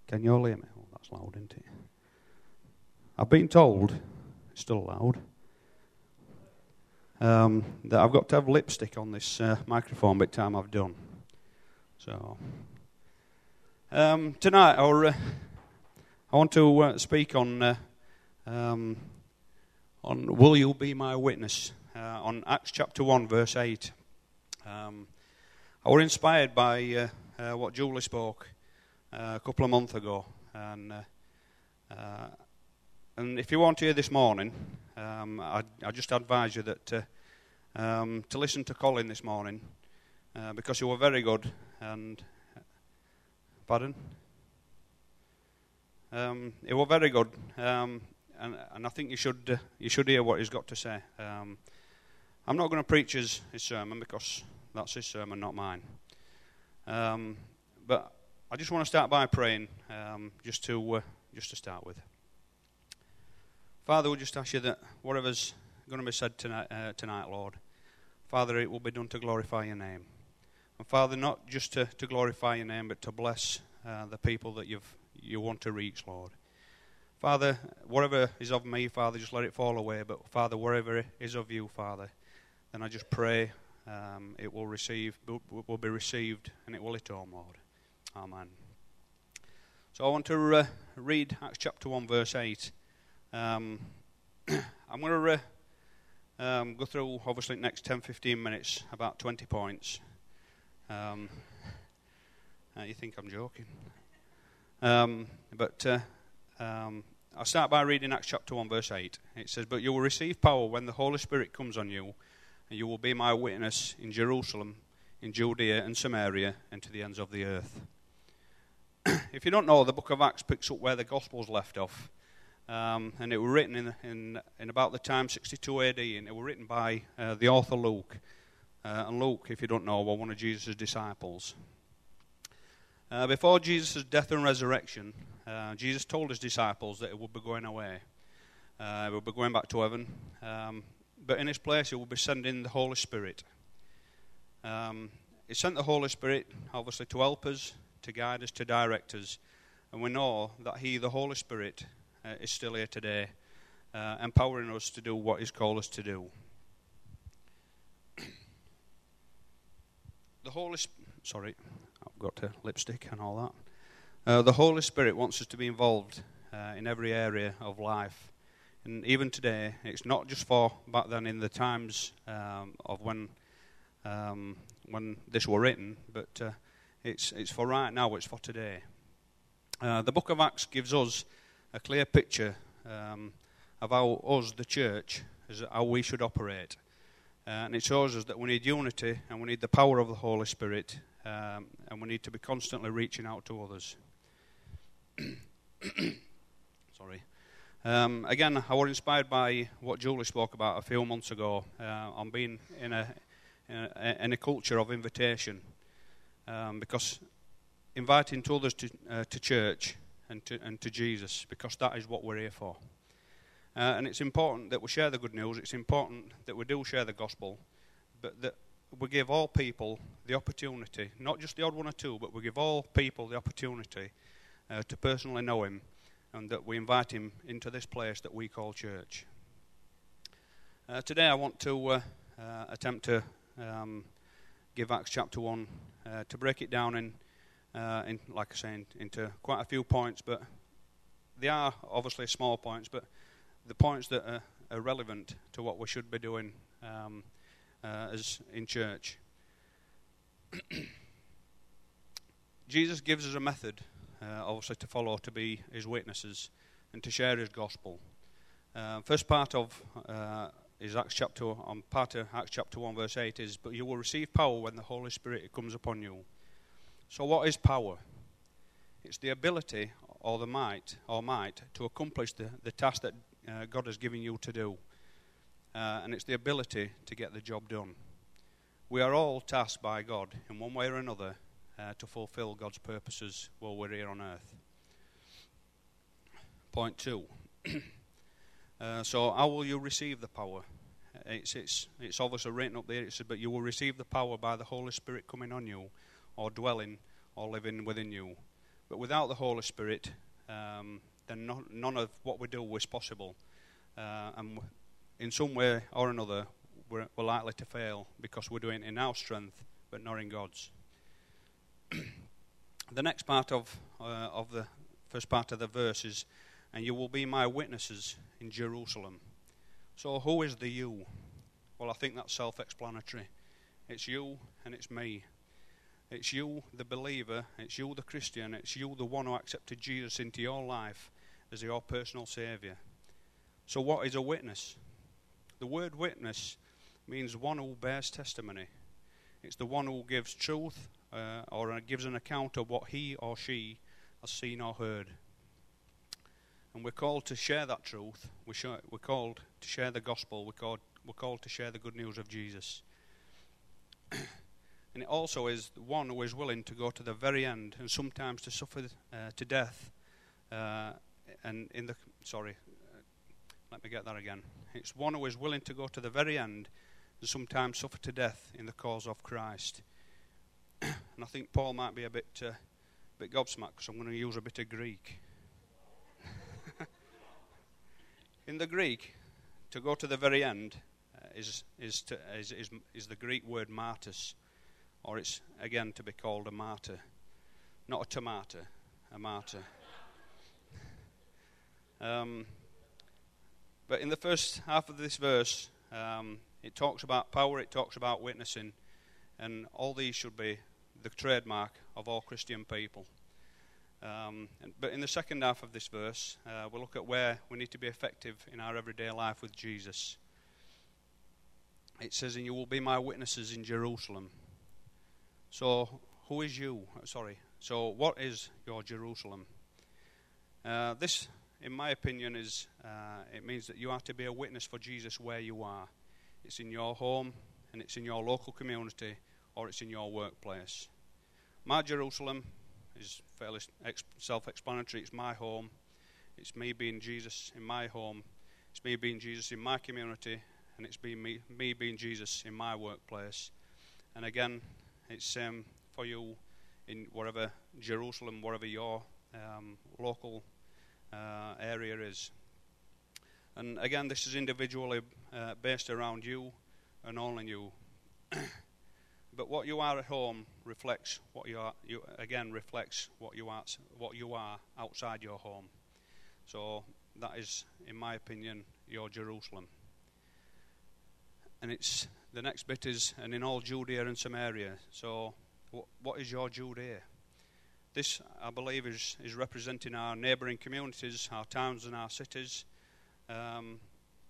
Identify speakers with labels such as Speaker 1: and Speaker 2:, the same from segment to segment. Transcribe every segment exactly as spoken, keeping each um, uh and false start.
Speaker 1: Can you all hear me? Oh, that's loud, isn't it? I've been told, it's still loud, um, that I've got to have lipstick on this uh, microphone by the time I've done. So, um, tonight or, uh, I want to uh, speak on uh, um, on Will You Be My Witness, uh, on Acts chapter one, verse eight. Um, I was inspired by uh, uh, what Julie spoke uh, a couple of months ago, and uh, uh, and if you want to hear this morning, um, I, I just advise you that uh, um, to listen to Colin this morning, uh, because you were very good. And pardon, um, it was very good, um, and and I think you should uh, you should hear what he's got to say. Um, I'm not going to preach his, his sermon because that's his sermon, not mine. Um, but I just want to start by praying, um, just to uh, just to start with. Father, we just ask you that whatever's going to be said tonight, uh, tonight, Lord, Father, it will be done to glorify your name. And Father, not just to, to glorify your name, but to bless uh, the people that you've you want to reach, Lord. Father, whatever is of me, Father, just let it fall away. But Father, whatever is of you, Father, then I just pray um, it will receive, will be received, and it will hit home, Lord. Amen. So I want to uh, read Acts chapter one, verse eight. Um, I'm going to uh, um, go through, obviously, the next ten to fifteen minutes, about twenty points. Um, uh, you think I'm joking? Um, but uh, um, I'll start by reading Acts chapter one, verse eight. It says, "But you will receive power when the Holy Spirit comes on you, and you will be my witness in Jerusalem, in Judea and Samaria, and to the ends of the earth." If you don't know, the book of Acts picks up where the Gospels left off. Um, and it was written in, in in about the time sixty-two A D, and it was written by uh, the author Luke. Uh, and Luke, if you don't know, was one of Jesus' disciples. Uh, before Jesus' death and resurrection, uh, Jesus told his disciples that he would be going away. Uh, he would be going back to heaven. Um, but in his place, he would be sending the Holy Spirit. Um, he sent the Holy Spirit, obviously, to help us, to guide us, to direct us. And we know that he, the Holy Spirit, uh, is still here today, uh, empowering us to do what he's called us to do. The Holy Sp- sorry, I've got uh, lipstick and all that. Uh, the Holy Spirit wants us to be involved uh, in every area of life. And even today, it's not just for back then in the times um, of when um, when this were written, but uh, it's it's for right now, it's for today. Uh, the book of Acts gives us a clear picture um, of how us, the church, is how we should operate. Uh, and it shows us that we need unity and we need the power of the Holy Spirit, um, and we need to be constantly reaching out to others. Sorry. Um, again, I was inspired by what Julie spoke about a few months ago uh, on being in a, in a in a culture of invitation, um, because inviting to others to uh, to church and to and to Jesus, because that is what we're here for. Uh, and it's important that we share the good news. It's important that we do share the gospel, but that we give all people the opportunity, not just the odd one or two, but we give all people the opportunity uh, to personally know him, and that we invite him into this place that we call church. Uh, today I want to uh, uh, attempt to um, give Acts chapter one, uh, to break it down in, uh, in, like I say, in, into quite a few points, but they are obviously small points, but the points that are, are relevant to what we should be doing um, uh, as in church. Jesus gives us a method, uh, obviously, to follow, to be his witnesses and to share his gospel. Uh, first part of uh, is Acts chapter, on part of Acts chapter one, verse eight is, "But you will receive power when the Holy Spirit comes upon you." So, what is power? It's the ability or the might or might to accomplish the, the task that uh, God has given you to do. Uh, and it's the ability to get the job done. We are all tasked by God in one way or another uh, to fulfill God's purposes while we're here on earth. Point two. uh, so how will you receive the power? It's, it's, it's obviously written up there. It says, "But you will receive the power by the Holy Spirit coming on you, or dwelling, or living within you." But without the Holy Spirit, um, then no, none of what we do is possible. Uh, and w- in some way or another, we're, we're likely to fail because we're doing it in our strength, but not in God's. The next part of uh, of the first part of the verse is, "And you will be my witnesses in Jerusalem." So who is the you? Well, I think that's self-explanatory. It's you and it's me. It's you, the believer. It's you, the Christian. It's you, the one who accepted Jesus into your life as your personal Saviour. So what is a witness? The word witness means one who bears testimony. It's the one who gives truth uh, or gives an account of what he or she has seen or heard. And we're called to share that truth. We're, sh- we're called to share the gospel. We're called, we're called to share the good news of Jesus. And it also is one who is willing to go to the very end and sometimes to suffer uh, to death. Uh, and in the sorry, uh, let me get that again. It's one who is willing to go to the very end and sometimes suffer to death in the cause of Christ. And I think Paul might be a bit, uh, bit gobsmacked because I'm going to use a bit of Greek. In the Greek, to go to the very end uh, is is, to, is is is the Greek word martyrs. Or it's, again, to be called a martyr. Not a tomato, a martyr. Um, but in the first half of this verse, um, it talks about power, it talks about witnessing, and all these should be the trademark of all Christian people. Um, and, but in the second half of this verse, uh, we'll look at where we need to be effective in our everyday life with Jesus. It says, "And you will be my witnesses in Jerusalem." So, who is you? Sorry. So, what is your Jerusalem? Uh, this, in my opinion, is uh, it means that you are to be a witness for Jesus where you are. It's in your home, and it's in your local community, or it's in your workplace. My Jerusalem is fairly ex- self-explanatory. It's my home. It's me being Jesus in my home. It's me being Jesus in my community, and it's being me, me being Jesus in my workplace. And again, it's um, for you in whatever Jerusalem, whatever your um, local uh, area is. And again, this is individually uh, based around you and only you. But what you are at home reflects what you are. You again reflects what you are. What you are outside your home. So that is, in my opinion, your Jerusalem. And it's the next bit is, and in all Judea and Samaria. So, what, what is your Judea? This, I believe, is, is representing our neighbouring communities, our towns and our cities. Um,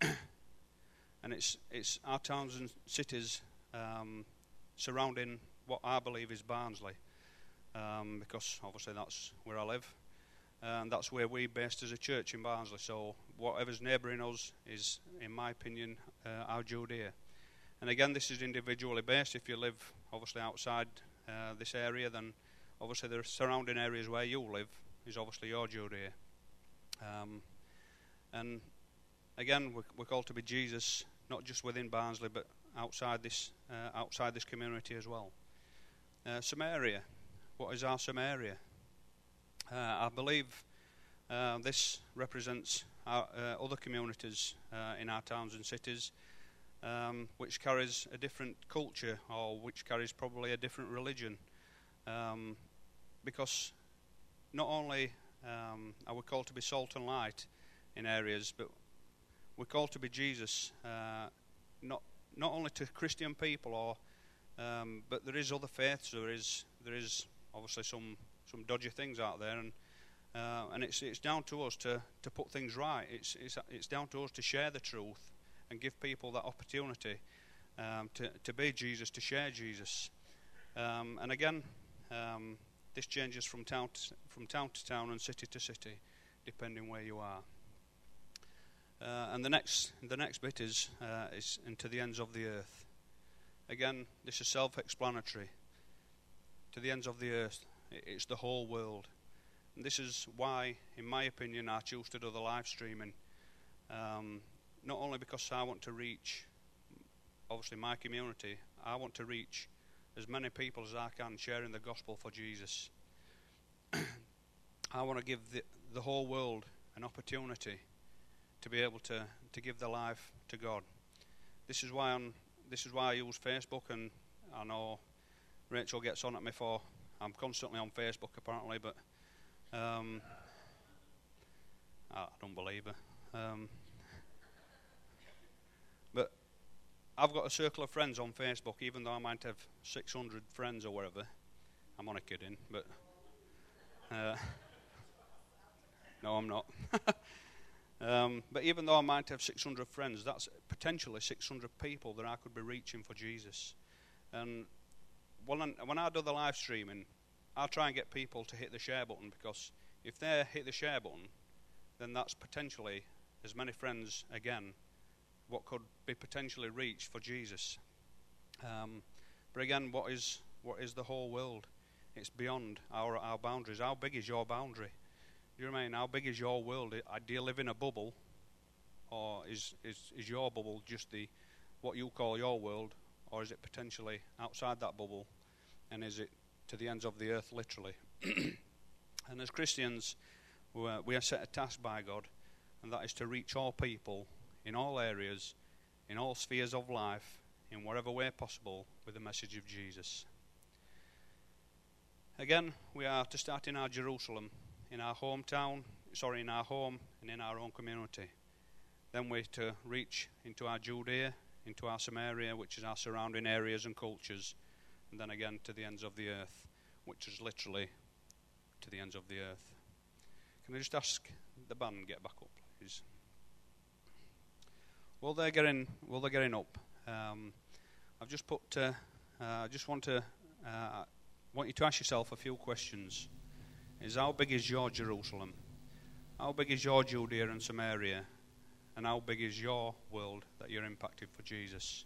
Speaker 1: and it's it's our towns and cities um, surrounding what I believe is Barnsley. Um, because, obviously, that's where I live. And that's where we're based as a church in Barnsley. So, whatever's neighbouring us is, in my opinion, uh, our Judea. And again, this is individually based. If you live, obviously, outside uh, this area, then obviously the surrounding areas where you live is obviously your Judea. Um, and again, we're, we're called to be Jesus, not just within Barnsley, but outside this uh, outside this community as well. Uh, Samaria. What is our Samaria? Uh, I believe uh, this represents our, uh, other communities uh, in our towns and cities, um, which carries a different culture, or which carries probably a different religion. Um, because not only um, are we called to be salt and light in areas, but we're called to be Jesus, uh, not not only to Christian people, or um, but there is other faiths. There is there is obviously some. some dodgy things out there, and uh, and it's it's down to us to, to put things right. It's it's it's down to us to share the truth and give people that opportunity um, to to be Jesus, to share Jesus. Um, and again, um, this changes from town to, from town to town and city to city, depending where you are. Uh, and the next the next bit is uh, is and to the ends of the earth. Again, this is self-explanatory. To the ends of the earth. It's the whole world. And this is why, in my opinion, I choose to do the live streaming. Um, not only because I want to reach, obviously, my community, I want to reach as many people as I can sharing the gospel for Jesus. I want to give the, the whole world an opportunity to be able to, to give their life to God. This is why I'm, this is why I use Facebook, and I know Rachel gets on at me for I'm constantly on Facebook apparently, but um, I don't believe her. Um, but I've got a circle of friends on Facebook, even though I might have six hundred friends or whatever. I'm only kidding, but uh, no, I'm not. um, but even though I might have six hundred friends, that's potentially six hundred people that I could be reaching for Jesus. And when I, when I do the live streaming, I'll try and get people to hit the share button, because if they hit the share button, then that's potentially as many friends again what could be potentially reached for Jesus. Um, but again, what is what is the whole world? It's beyond our our boundaries. How big is your boundary? Do you know what I mean? How big is your world? Do you live in a bubble, or is is is your bubble just the what you call your world, or is it potentially outside that bubble, and is it to the ends of the earth, literally? And as Christians, we are set a task by God, and that is to reach all people in all areas, in all spheres of life, in whatever way possible, with the message of Jesus. Again, we are to start in our Jerusalem, in our hometown, sorry, in our home and in our own community. Then we're to reach into our Judea, into our Samaria, which is our surrounding areas and cultures, and then again to the ends of the earth, which is literally to the ends of the earth. Can I just ask the band get back up, please? While they're getting, while they're getting up, um, I've just put. Uh, uh, I just want to uh, want you to ask yourself a few questions. Is how big is your Jerusalem? How big is your Judea and Samaria? And how big is your world that you're impacted for Jesus?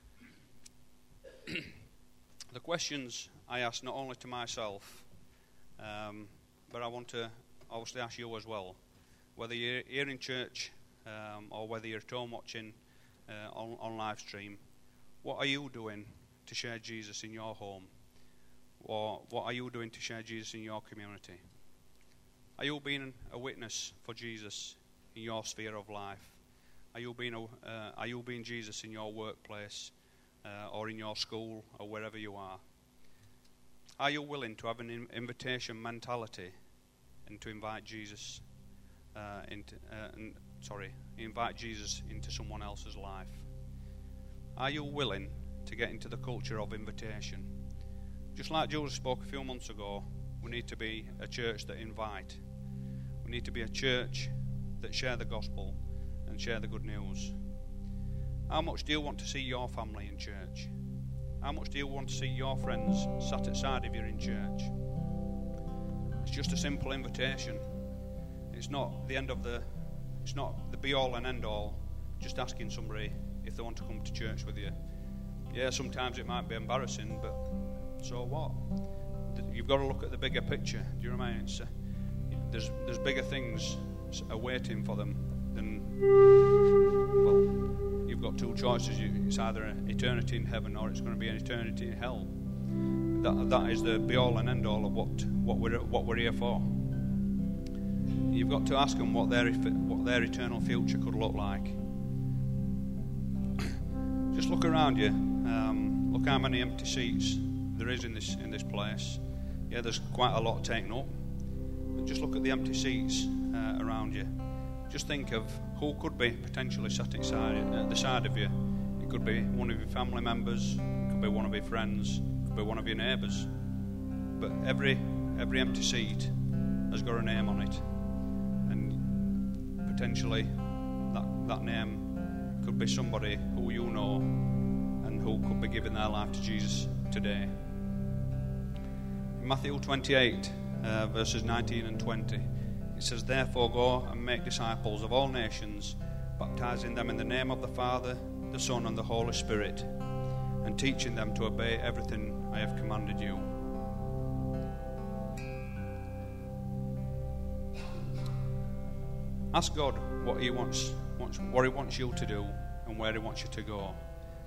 Speaker 1: The questions I ask not only to myself, um, but I want to obviously ask you as well. Whether you're here in church um, or whether you're at home watching uh, on, on live stream, what are you doing to share Jesus in your home? Or what are you doing to share Jesus in your community? Are you being a witness for Jesus in your sphere of life? Are you being a, uh, are you being Jesus in your workplace uh, or in your school or wherever you are? Are you willing to have an in- invitation mentality and to invite Jesus uh, into uh, and, sorry, invite Jesus into someone else's life? Are you willing to get into the culture of invitation? Just like Jules spoke a few months ago, we need to be a church that invite. We need to be a church that share the gospel and share the good news. How much do you want to see your family in church? How much do you want to see your friends sat outside of you in church? It's just a simple invitation. It's not the end of the, it's not the be all and end all, just asking somebody if they want to come to church with you. Yeah, sometimes it might be embarrassing, but so what? You've got to look at the bigger picture. Do you know what I mean? It's, uh, there's there's bigger things awaiting for them than, well, you've got two choices. You, it's either an eternity in heaven or it's going to be an eternity in hell. That that is the be all and end all of what what we're what we're here for. You've got to ask them what their what their eternal future could look like. Just look around you. Um, look how many empty seats there is in this in this place. Yeah, there's quite a lot taken up. But just look at the empty seats uh, around you. Just think of who could be potentially sat inside at the side of you. It could be one of your family members. It could be one of your friends. It could be one of your neighbours. But every every empty seat has got a name on it, and potentially that that name could be somebody who you know and who could be giving their life to Jesus today. In Matthew twenty-eight, uh, verses nineteen and twenty, it says, "Therefore go and make disciples of all nations, baptizing them in the name of the Father, the Son, and the Holy Spirit, and teaching them to obey everything I have commanded you." Ask God what He wants, wants, what He wants you to do, and where He wants you to go.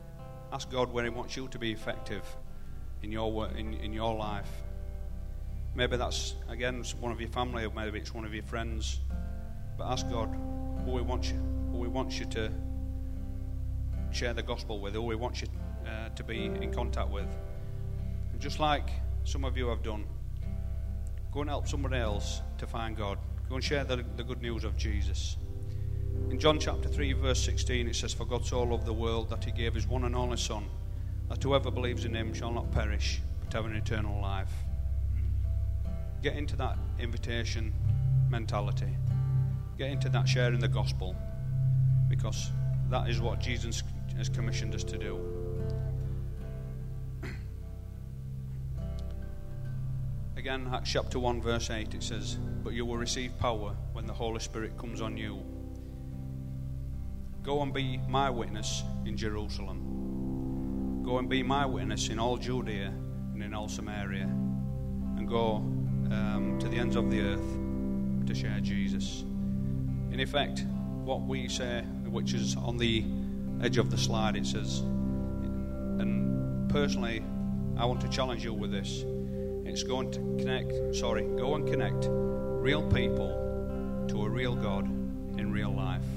Speaker 1: Ask God where He wants you to be effective in your work, in, in your life. Maybe that's, again, one of your family, or maybe it's one of your friends. But ask God who He wants you, who He wants you to share the gospel with, who He wants you uh, to be in contact with. And just like some of you have done, go and help somebody else to find God. Go and share the, the good news of Jesus. In John chapter three, verse sixteen, it says, "For God so loved the world that He gave His one and only Son, that whoever believes in Him shall not perish, but have an eternal life." Get into that invitation mentality. Get into that sharing the gospel, because that is what Jesus has commissioned us to do. Again, Acts chapter one, verse eight, it says, "But you will receive power when the Holy Spirit comes on you. Go and be my witness in Jerusalem. Go and be my witness in all Judea and in all Samaria. And go um, to the ends of the earth to share Jesus." In effect, what we say, which is on the edge of the slide, it says, and personally, I want to challenge you with this. It's going to connect, sorry, go and connect real people to a real God in real life.